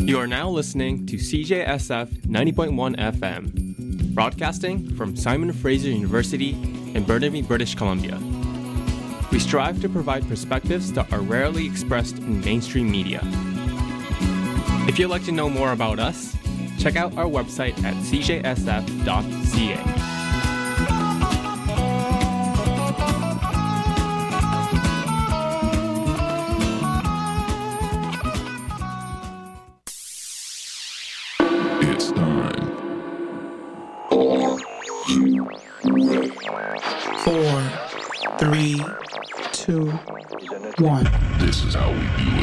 You are now listening to CJSF 90.1 FM, broadcasting from Simon Fraser University in Burnaby, British Columbia. We strive to provide perspectives that are rarely expressed in mainstream media. If you'd like to know more about us, check out our website at cjsf.ca. It's time. 4, 3, 2, 1. This is how we do it.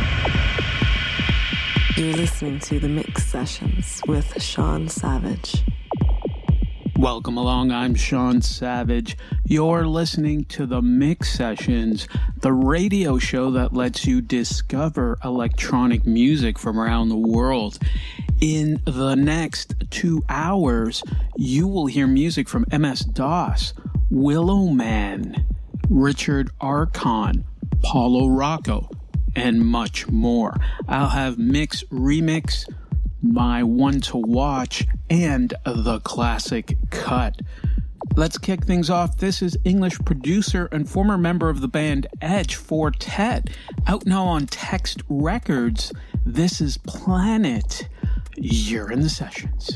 You're listening to The Mix Sessions with Sean Savage. Welcome along, I'm Sean Savage. You're listening to The Mix Sessions, the radio show that lets you discover electronic music from around the world. In the next 2 hours, you will hear music from MS-DOS, Willow Man, Richard Archon, Paulo Rocco, and much more. I'll have Mix Remix, my one to watch, and the classic cut. Let's kick things off. This is English producer and former member of the band Edge Fortet, out now on Text Records. This is Planet. You're in the sessions.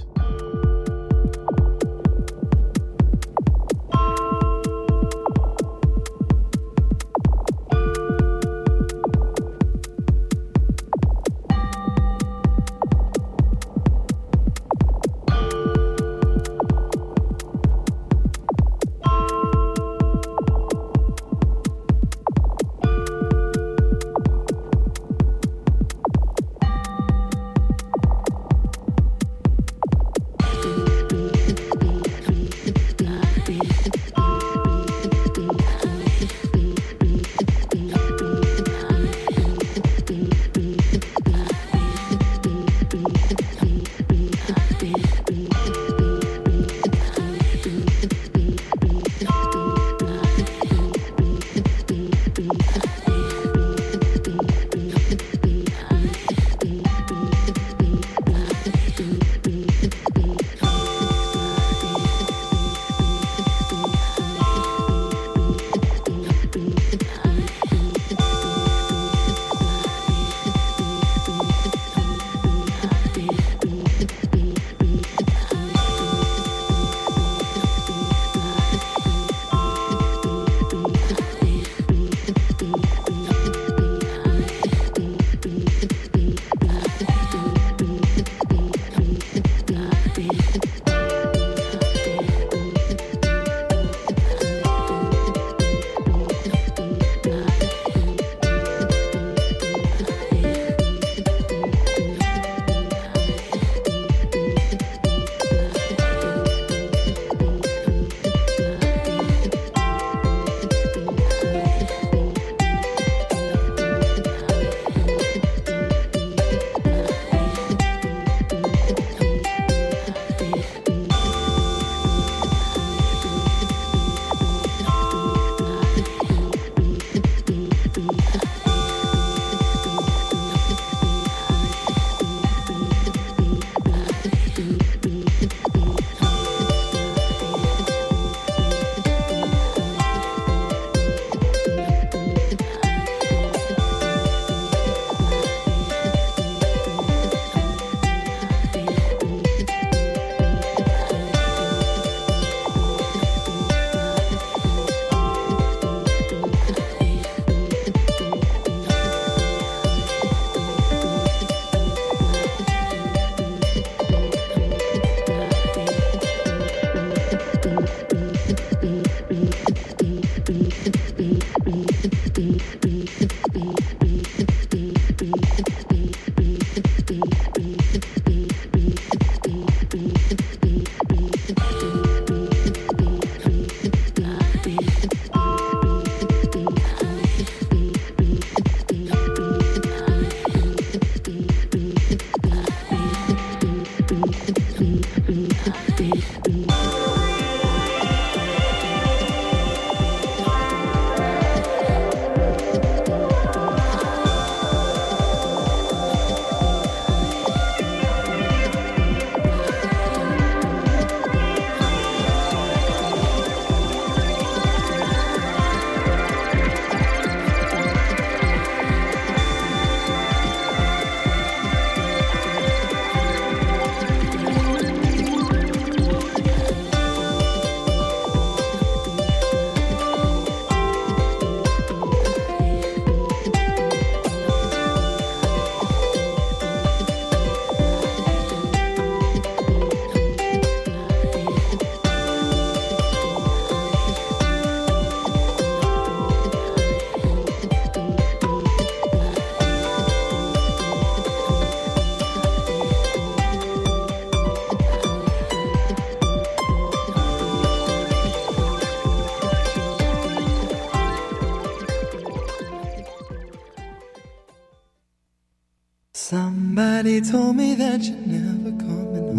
Somebody told me that you're never coming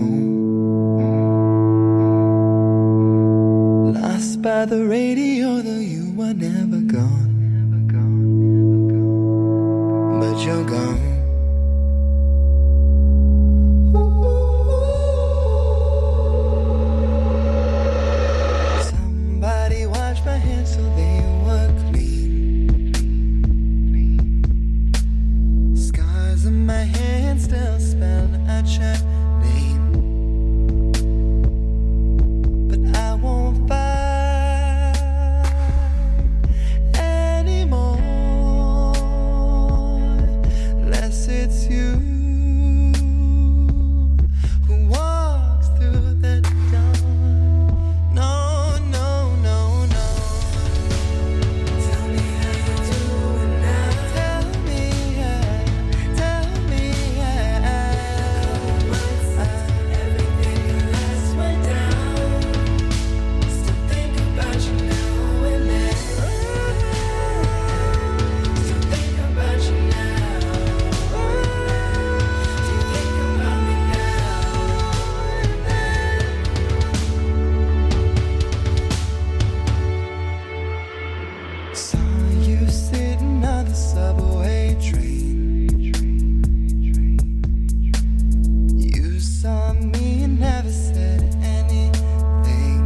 home. Lost by the radio, though you were never gone. But you're gone. Somebody washed my hands so they were clean. Scars on my hands still spell out your name. But I won't fight anymore, unless it's you who walks through the door. No, no, no, no. Tell me how you doing now. Tell me, yeah. Tell me, yeah. Everything last went down. Still think about you now and then. Still think about you now. Do you think about me now and then? Saw you sitting on the subway train. You saw me and never said anything.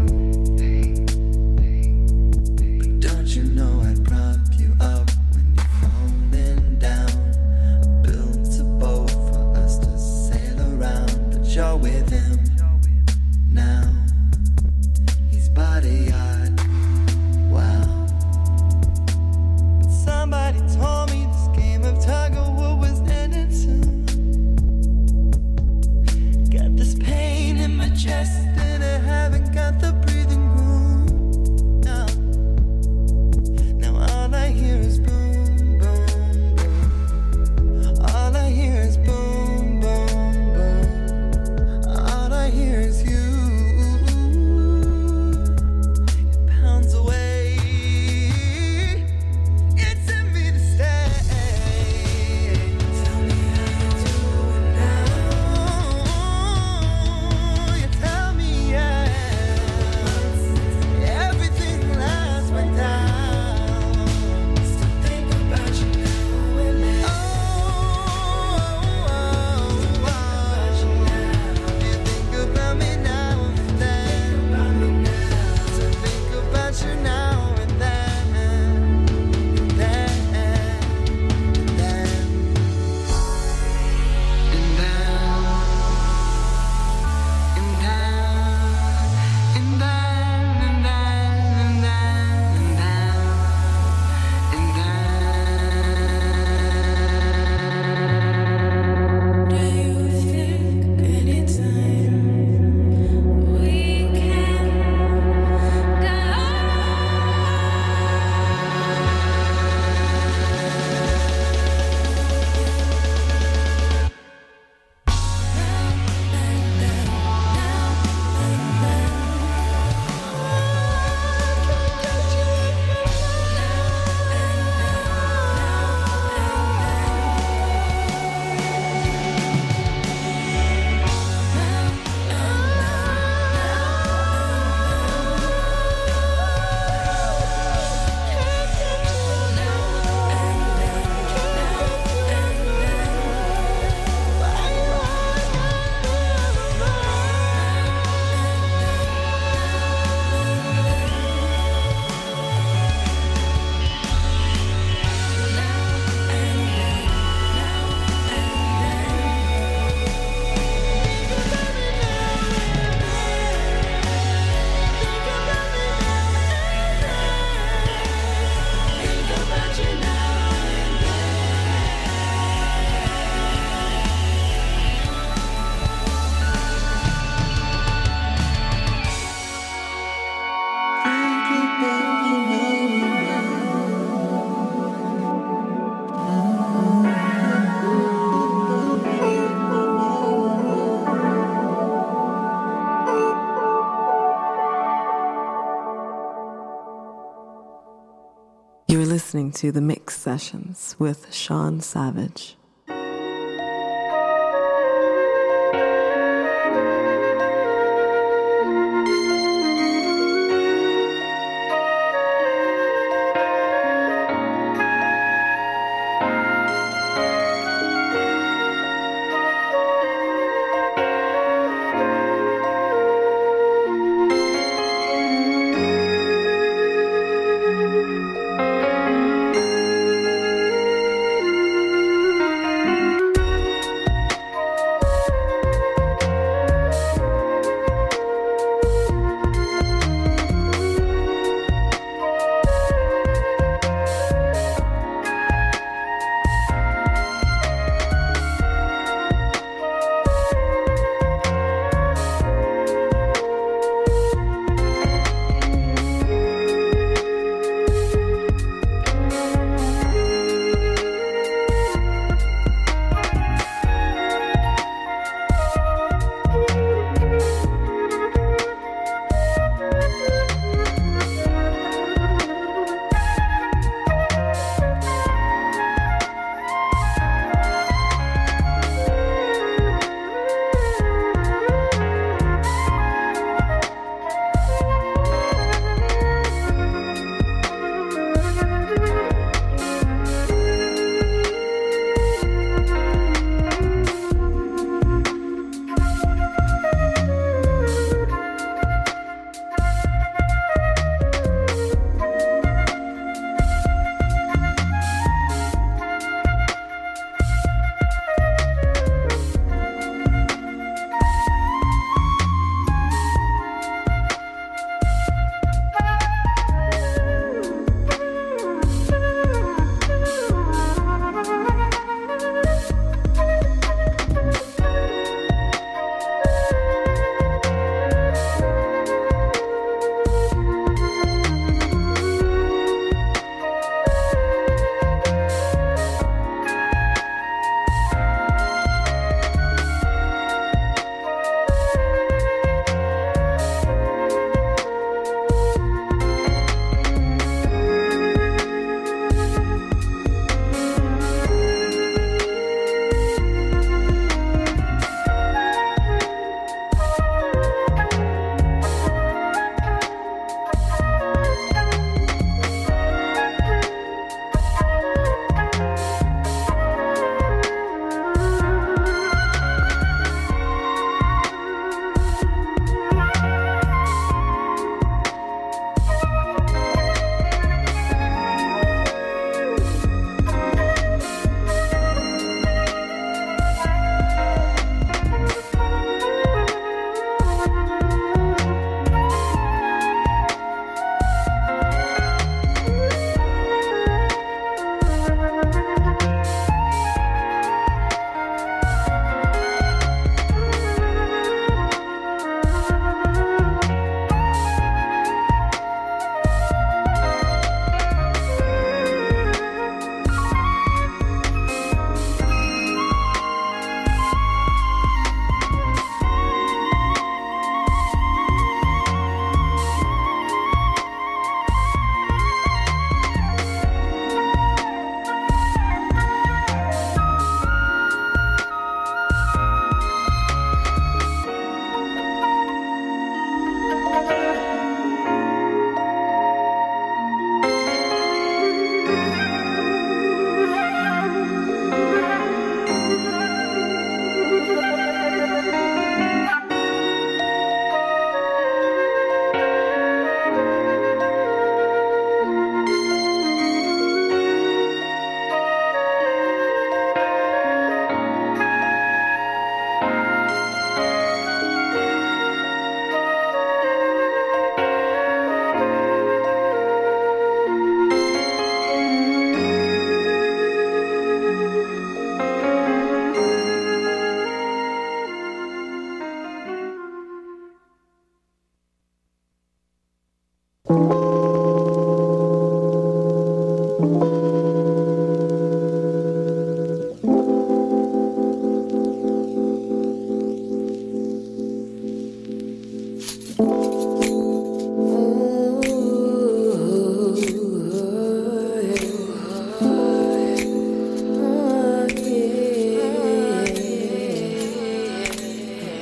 But don't you know I'd prop you up when you're falling down? I built a boat for us to sail around, but you're with him now. He's bodyguard. Wow. But somebody told me this game of tug of war was ending soon. Got this pain in my chest and I haven't got the breathing room. No. Now all I hear is boom, boom, boom. All I hear is boom, boom, boom. All I hear is you. It pounds away. It's in me to stay. Tell me how you doing now. You tell me, yeah. Everything last went down. Still think about you now and then. You think about me now and then. So think about you now and then. Do you think anytime we can go? You're listening to The Mix Sessions with Sean Savage.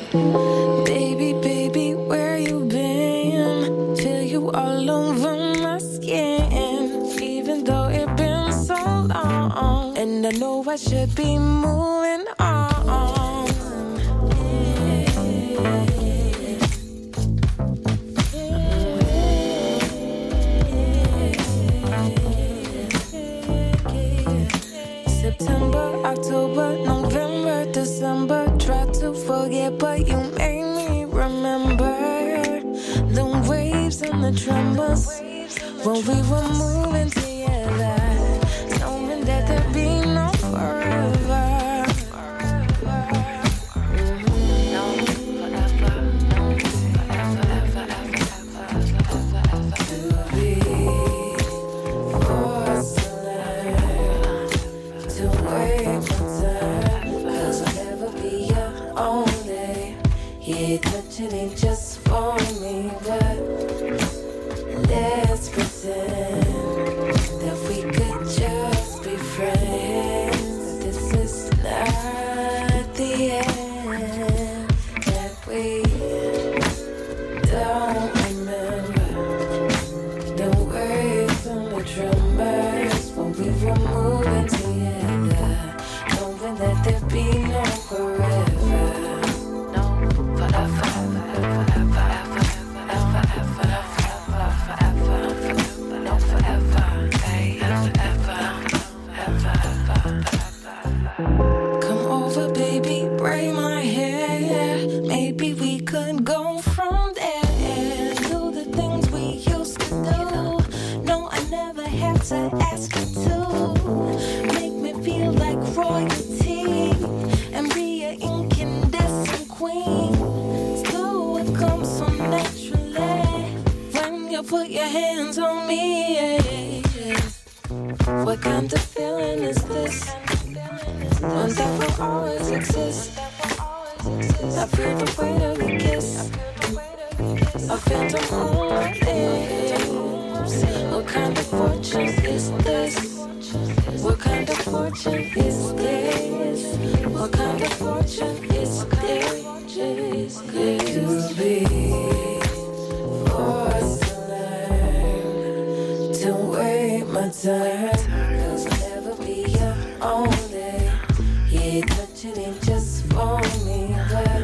Baby, baby, where you been? Feel you all over my skin, even though it's been so long. And I know I should be moving on. September, October, November, December. Try to forget, but you made me remember the waves and the tremors when we were moving together, knowing that there'd be no forever. Touching ain't just for me, but let's pretend that we could just be friends. This is not the end, that we don't remember the waves and the tremors when we were moving together, knowing that there'd be no forever. Come over, baby, braid my hair. Maybe we could go from there. Do the things we used to do. No, I never had to ask you to. Make me feel like royalty and be an incandescent queen. So it comes so naturally when you put your hands on me. What kind of feeling is this? One that will always exist. I feel the weight of your kiss. I feel the moon right there. What kind of fortune is this? What kind of fortune is this? What kind of fortune is this? Could you be forced to learn to wait my turn? 'Cause I'll never be your only. Yeah, touching ain't just for me, but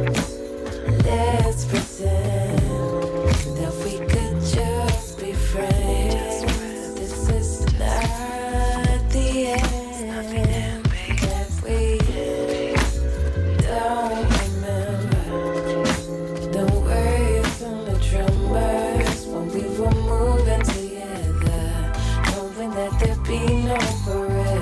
let's pretend that we could just be friends. This is not the end, that we don't remember the waves and the tremors when we were moving together, knowing that there'd be no forever.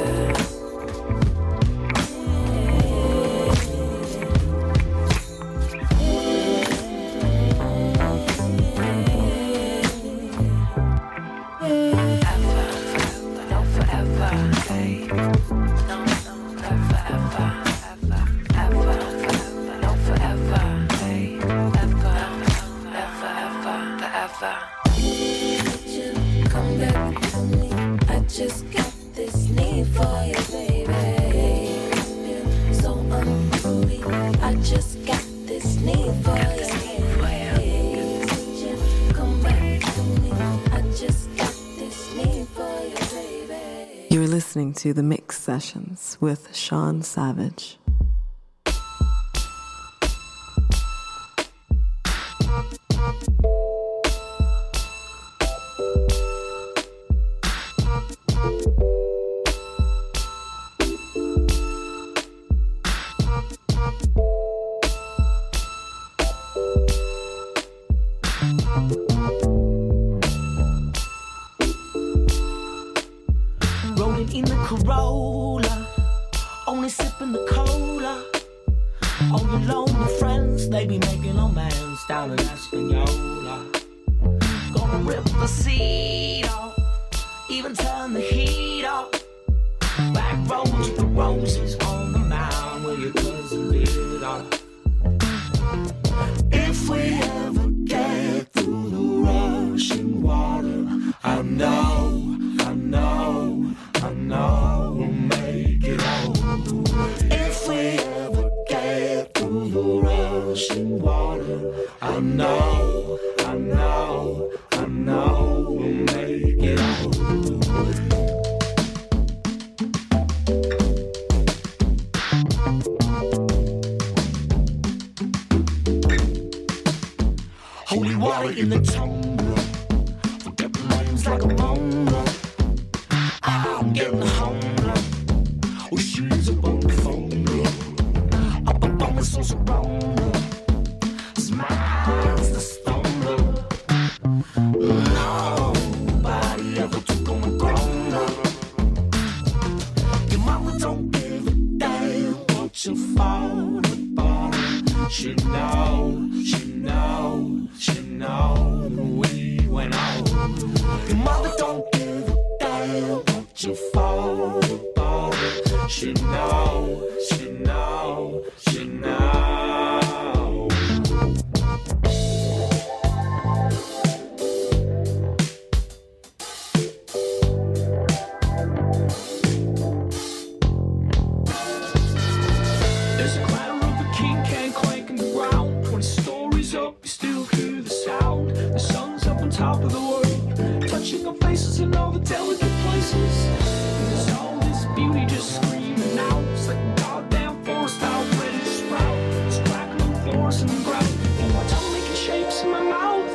Come back to me. I just got this need for you, baby. So unruly. I just got this need for you. Come back to me. I just got this need for you, baby. You're listening to The Mix Sessions with Sean Savage. Rolling in the Corolla, only sipping the cola. All your lonely friends, they be making amends down in Espanola. Gonna rip the seat off, even turn the heat off. Back roads with the roses on the mound where your cousin lived off. If we ever get through the rushing water, I know we'll make it all the way. If we ever get through the I know, I know, I know we'll make it all the way. Holy water in the tumbler, forget the names like a mumbler. I'm getting hungry. Oh, she's a bone fumbler. Up on my social bone. Smiles the stumbler. Nobody ever took on a grown up. Your mama don't give a damn what you fall apart. She know, she know, she know that we went out. Your mother don't give a damn what you fall apart. She know, she know, she know. There's a clatter of a king can clank in the ground. 20 stories up, you still hear the sound. The sun's up on top of the world, touching our faces in all the delicate places. And there's all this beauty just screaming out. It's like a goddamn forest out ready to sprout. It's crackling forest and ground. And my tongue making shapes in my mouth.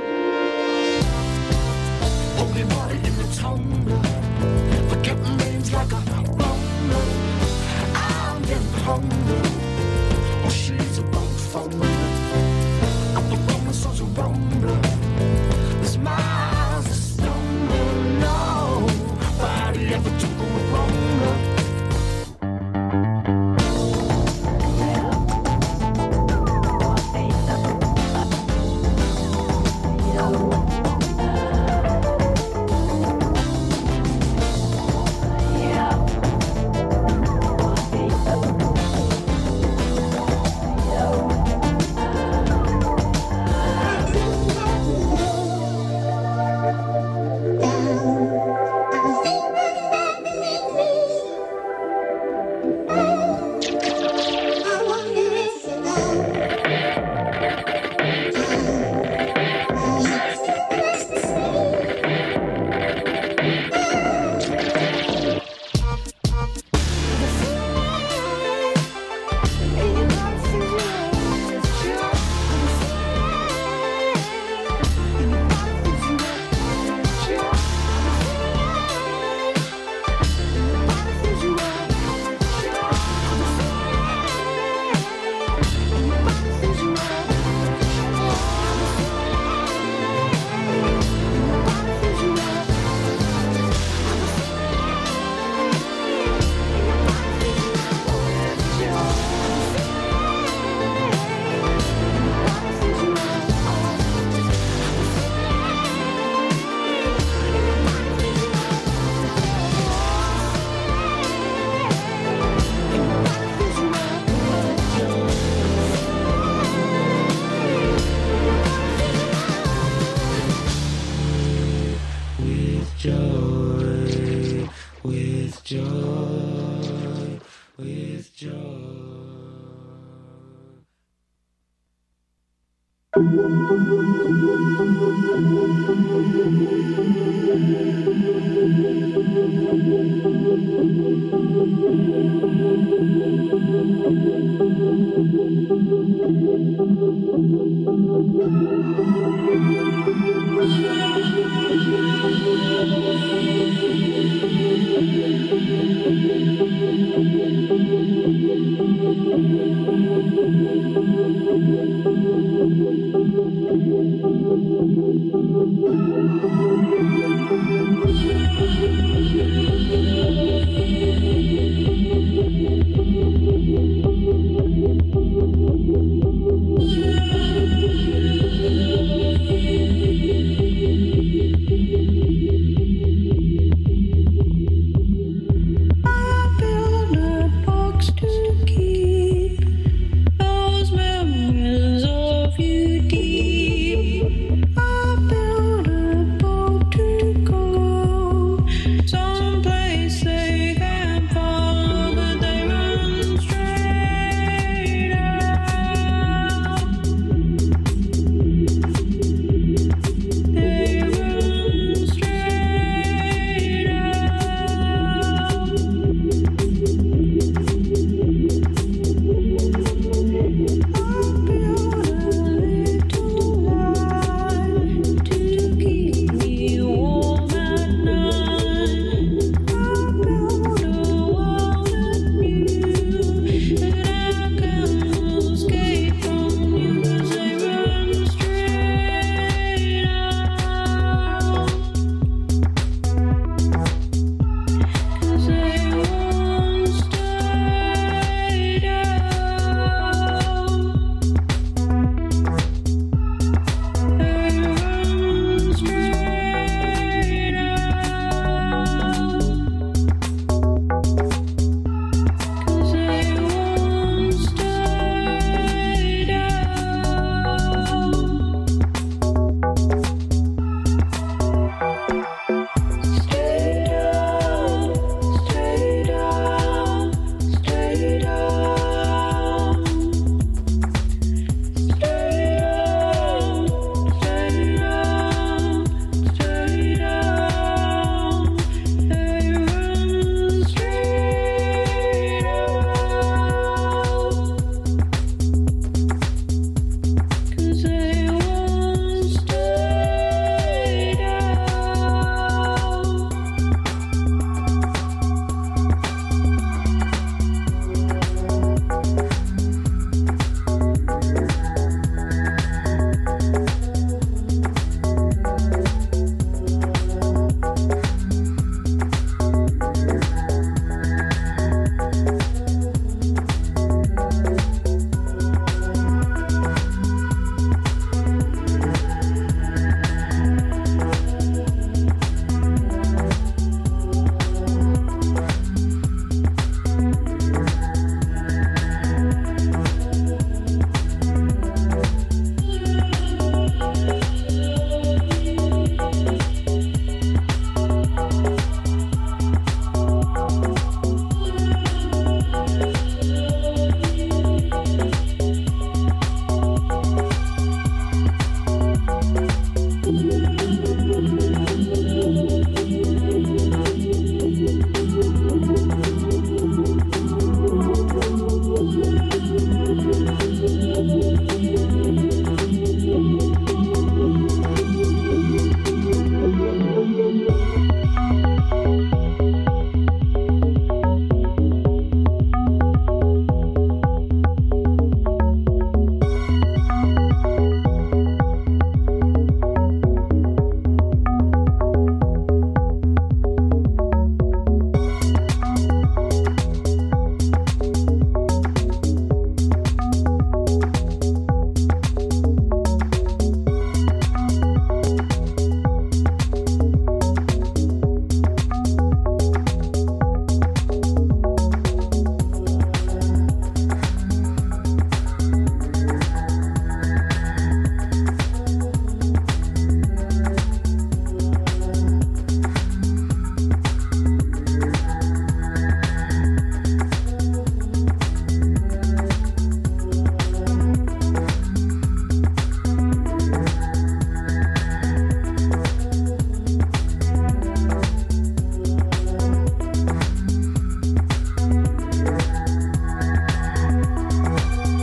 Holy water in the tumbler, forgetting names like a blunder. I'm getting hungry. Oh, she's a bone fumbler. Up the Roman soul's a rumbler. There's miles to stumble. Nobody ever took on a rumbler.